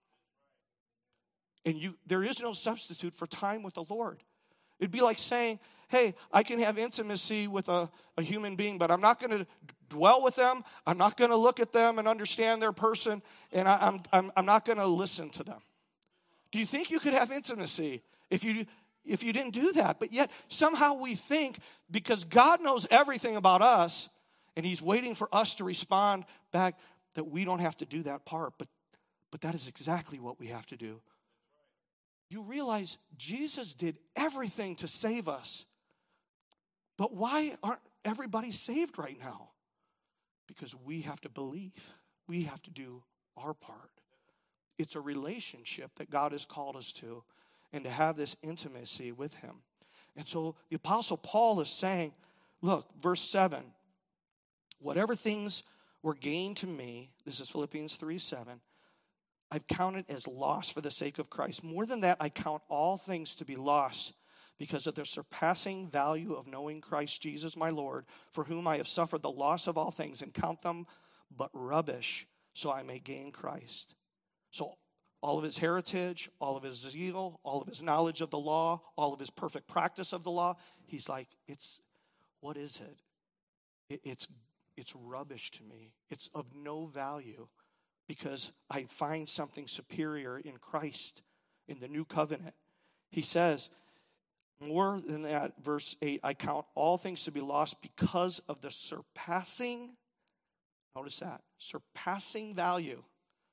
And there is no substitute for time with the Lord. It'd be like saying, hey, I can have intimacy with a human being, but I'm not going to dwell with them. I'm not going to look at them and understand their person, and I'm not going to listen to them. Do you think you could have intimacy if you didn't do that? But yet somehow we think because God knows everything about us, and he's waiting for us to respond back, that we don't have to do that part. But that is exactly what we have to do. You realize Jesus did everything to save us. But why aren't everybody saved right now? Because we have to believe. We have to do our part. It's a relationship that God has called us to, and to have this intimacy with him. And so the Apostle Paul is saying, look, verse 7, whatever things were gained to me, this is Philippians 3:7, I've counted as loss for the sake of Christ. More than that, I count all things to be lost because of the surpassing value of knowing Christ Jesus my Lord, for whom I have suffered the loss of all things and count them but rubbish, so I may gain Christ. So all of his heritage, all of his zeal, all of his knowledge of the law, all of his perfect practice of the law, he's like, what is it? It's rubbish to me. It's of no value because I find something superior in Christ, in the new covenant. He says, more than that, verse 8, I count all things to be lost because of the surpassing, notice that, surpassing value.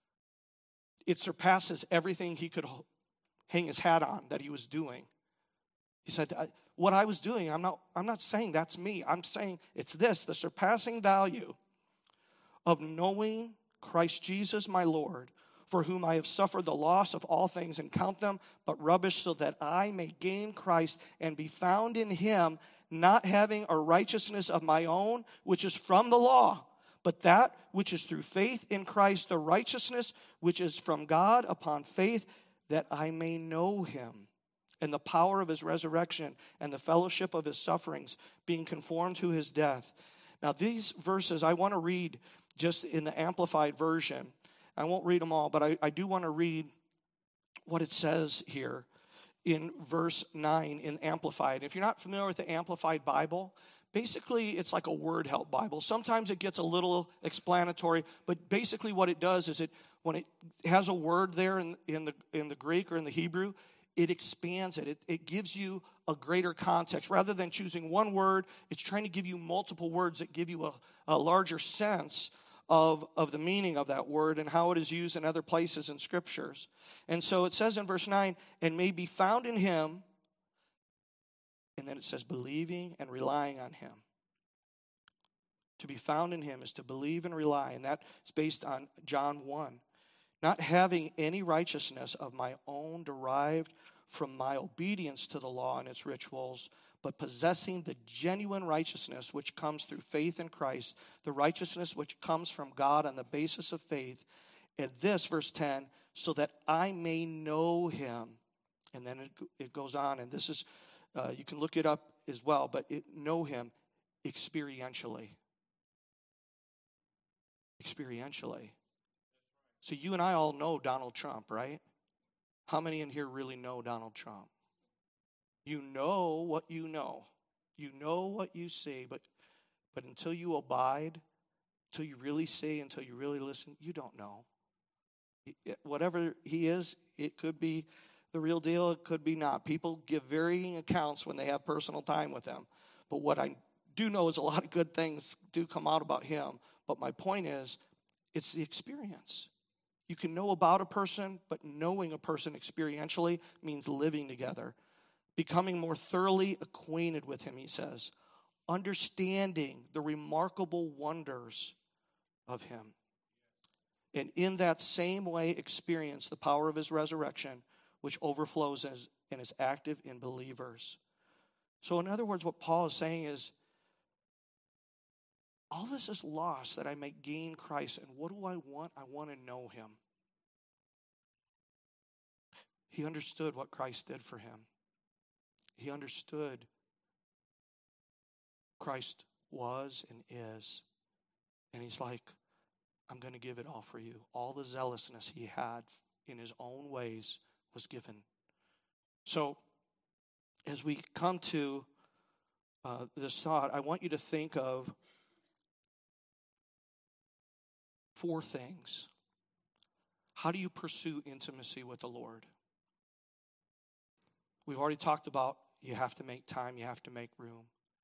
It surpasses everything he could hang his hat on that he was doing. He said, what I was doing, I'm not saying that's me. I'm saying it's this, the surpassing value of knowing Christ Jesus my Lord, for whom I have suffered the loss of all things and count them but rubbish, so that I may gain Christ and be found in him, not having a righteousness of my own, which is from the law, but that which is through faith in Christ, the righteousness which is from God upon faith, that I may know him and the power of his resurrection and the fellowship of his sufferings, being conformed to his death. Now these verses I want to read just in the Amplified Version. I won't read them all, but I do want to read what it says here in verse 9 in Amplified. If you're not familiar with the Amplified Bible, basically it's like a word help Bible. Sometimes it gets a little explanatory, but basically what it does is when it has a word there in the Greek or in the Hebrew, it expands it. It gives you a greater context. Rather than choosing one word, it's trying to give you multiple words that give you a larger sense of the meaning of that word and how it is used in other places in scriptures. And so it says in verse 9, and may be found in him, and then it says believing and relying on him. To be found in him is to believe and rely, and that is based on John 1. Not having any righteousness of my own derived from my obedience to the law and its rituals, but possessing the genuine righteousness which comes through faith in Christ, the righteousness which comes from God on the basis of faith. And this, verse 10, so that I may know him. And then it goes on, and this is, you can look it up as well, but know him experientially. Experientially. So you and I all know Donald Trump, right? How many in here really know Donald Trump? You know what you know. You know what you say, but until you abide, until you really say, until you really listen, you don't know. Whatever he is, it could be the real deal, it could be not. People give varying accounts when they have personal time with him. But what I do know is a lot of good things do come out about him. But my point is, it's the experience. You can know about a person, but knowing a person experientially means living together. Becoming more thoroughly acquainted with him, he says. Understanding the remarkable wonders of him. And in that same way experience the power of his resurrection, which overflows and is active in believers. So in other words, what Paul is saying is, all this is lost that I may gain Christ. And what do I want? I want to know him. He understood what Christ did for him. He understood Christ was and is. And he's like, I'm going to give it all for you. All the zealousness he had in his own ways was given. So, as we come to this thought, I want you to think of 4 things. How do you pursue intimacy with the Lord? We've already talked about you have to make time, you have to make room.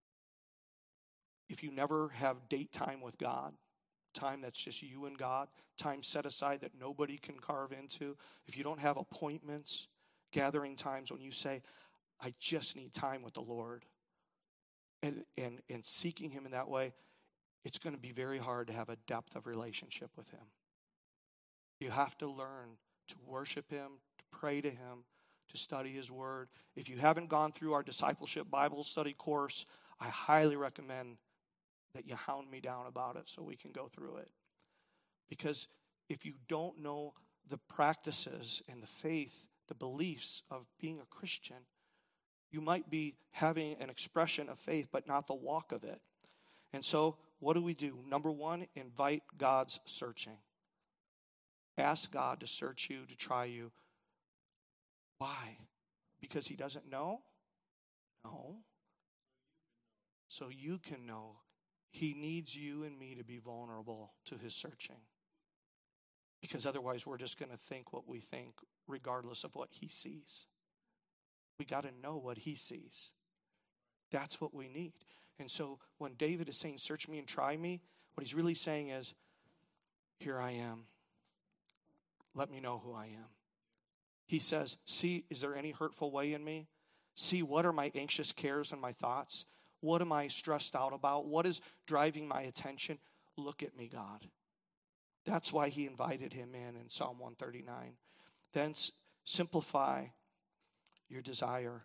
If you never have date time with God, time that's just you and God, time set aside that nobody can carve into, if you don't have appointments, gathering times when you say, I just need time with the Lord, and seeking him in that way, it's going to be very hard to have a depth of relationship with him. You have to learn to worship him, to pray to him, to study his word. If you haven't gone through our discipleship Bible study course, I highly recommend that you hound me down about it so we can go through it. Because if you don't know the practices and the faith, the beliefs of being a Christian, you might be having an expression of faith, but not the walk of it. And so, what do? Number 1, invite God's searching. Ask God to search you, to try you. Why? Because he doesn't know? No. So you can know. He needs you and me to be vulnerable to his searching. Because otherwise we're just going to think what we think regardless of what he sees. We got to know what he sees. That's what we need. And so when David is saying, search me and try me, what he's really saying is, here I am. Let me know who I am. He says, see, is there any hurtful way in me? See, what are my anxious cares and my thoughts? What am I stressed out about? What is driving my attention? Look at me, God. That's why he invited him in Psalm 139. Then simplify your desire.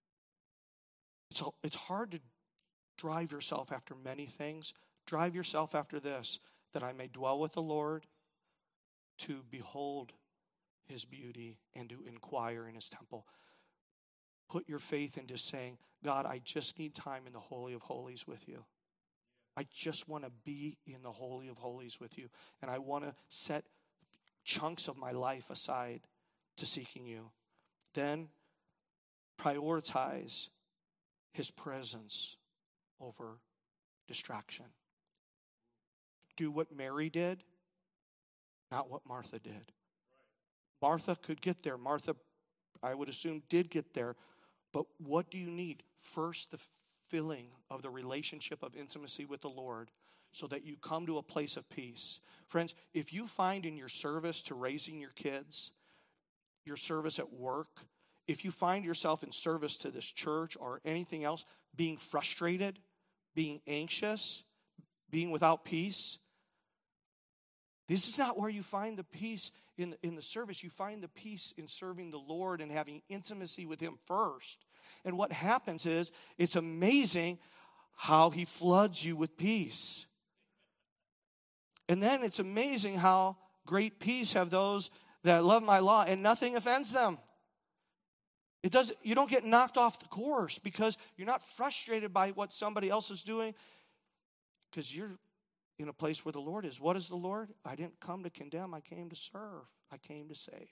It's hard to drive yourself after many things. Drive yourself after this, that I may dwell with the Lord, to behold his beauty and to inquire in his temple. Put your faith into saying, God, I just need time in the Holy of Holies with you. I just want to be in the Holy of Holies with you. And I want to set chunks of my life aside to seeking you. Then prioritize his presence over distraction. Do what Mary did, not what Martha did. Martha could get there. Martha, I would assume, did get there. But what do you need? First, the filling of the relationship of intimacy with the Lord so that you come to a place of peace. Friends, if you find in your service to raising your kids, your service at work, if you find yourself in service to this church or anything else, being frustrated, being anxious, being without peace, this is not where you find the peace in the service. You find the peace in serving the Lord and having intimacy with him first. And what happens is, it's amazing how he floods you with peace. And then it's amazing how great peace have those that love my law and nothing offends them. You don't get knocked off the course because you're not frustrated by what somebody else is doing, because you're in a place where the Lord is. What is the Lord? I didn't come to condemn. I came to serve. I came to save.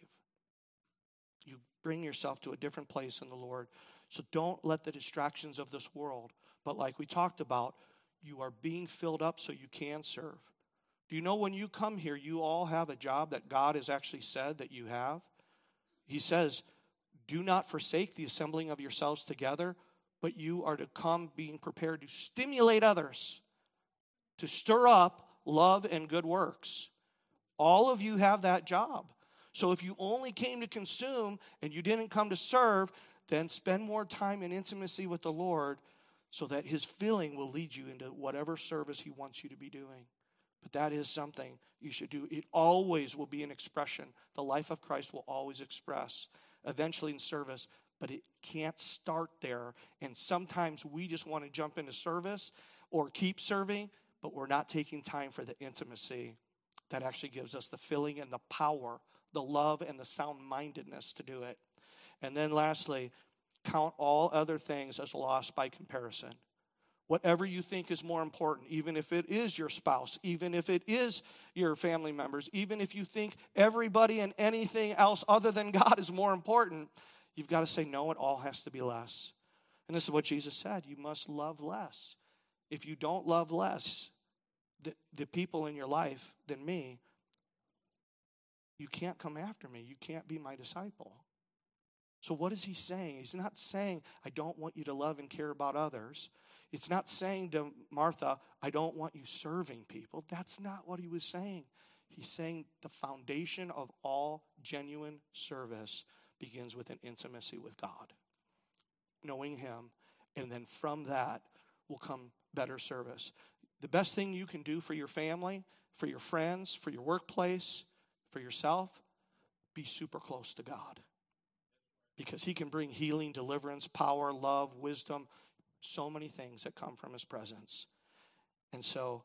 You bring yourself to a different place in the Lord. So don't let the distractions of this world, but like we talked about, you are being filled up so you can serve. Do you know when you come here, you all have a job that God has actually said that you have? He says, do not forsake the assembling of yourselves together, but you are to come being prepared to stimulate others, to stir up love and good works. All of you have that job. So if you only came to consume and you didn't come to serve, then spend more time in intimacy with the Lord so that his filling will lead you into whatever service he wants you to be doing. But that is something you should do. It always will be an expression. The life of Christ will always express, eventually in service, but it can't start there. And sometimes we just want to jump into service or keep serving, but we're not taking time for the intimacy that actually gives us the filling and the power, the love and the sound-mindedness to do it. And then lastly, Count all other things as lost by comparison. Whatever you think is more important, even if it is your spouse, even if it is your family members, even if you think everybody and anything else other than God is more important, you've got to say, no, it all has to be less. And this is what Jesus said. You must love less. If you don't love less the people in your life than me, you can't come after me. You can't be my disciple. So what is he saying? He's not saying, I don't want you to love and care about others. It's not saying to Martha, I don't want you serving people. That's not what he was saying. He's saying the foundation of all genuine service begins with an intimacy with God, knowing him, and then from that will come better service. The best thing you can do for your family, for your friends, for your workplace, for yourself, be super close to God. Because he can bring healing, deliverance, power, love, wisdom, so many things that come from his presence. And so,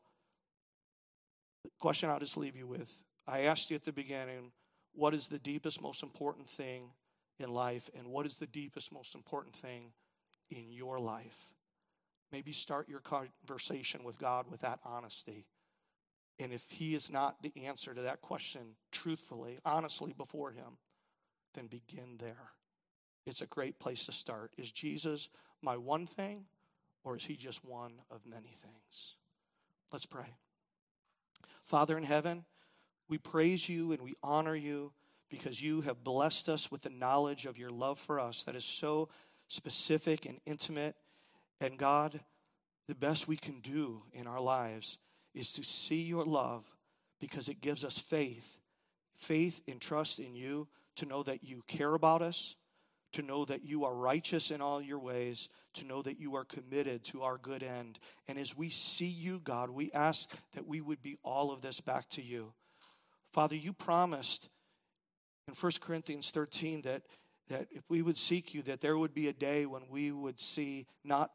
the question I'll just leave you with, I asked you at the beginning, what is the deepest, most important thing in life, and what is the deepest, most important thing in your life? Maybe start your conversation with God with that honesty. And if he is not the answer to that question truthfully, honestly before him, then begin there. It's a great place to start. Is Jesus my one thing, or is he just one of many things? Let's pray. Father in heaven, we praise you and we honor you because you have blessed us with the knowledge of your love for us that is so specific and intimate. And God, the best we can do in our lives is to see your love because it gives us faith and trust in you, to know that you care about us, to know that you are righteous in all your ways, to know that you are committed to our good end. And as we see you, God, we ask that we would be all of this back to you. Father, you promised in 1 Corinthians 13 that if we would seek you, that there would be a day when we would see not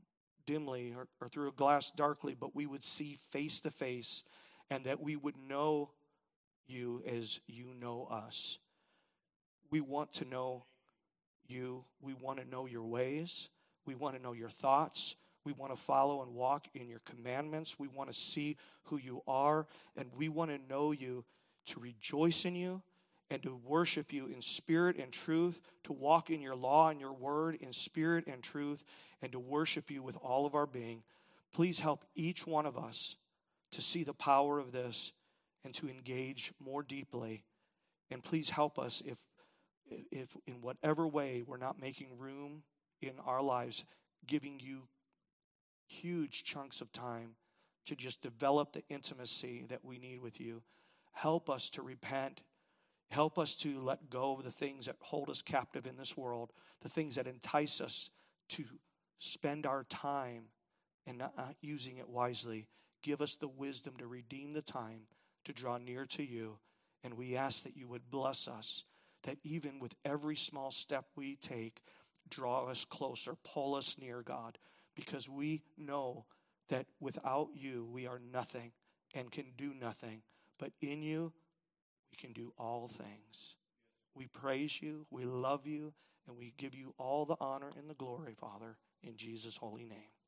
dimly or through a glass darkly, but we would see face to face, and that we would know you as you know us. We want to know you. We want to know your ways. We want to know your thoughts. We want to follow and walk in your commandments. We want to see who you are, and we want to know you, to rejoice in you, and to worship you in spirit and truth, to walk in your law and your word in spirit and truth, and to worship you with all of our being. Please help each one of us to see the power of this and to engage more deeply. And please help us if in whatever way we're not making room in our lives, giving you huge chunks of time to just develop the intimacy that we need with you. Help us to repent. Help us to let go of the things that hold us captive in this world, the things that entice us to spend our time and not using it wisely. Give us the wisdom to redeem the time, to draw near to you. And we ask that you would bless us, that even with every small step we take, draw us closer, pull us near, God, because we know that without you we are nothing and can do nothing. But in you, we can do all things. We praise you, we love you, and we give you all the honor and the glory, Father, in Jesus' holy name.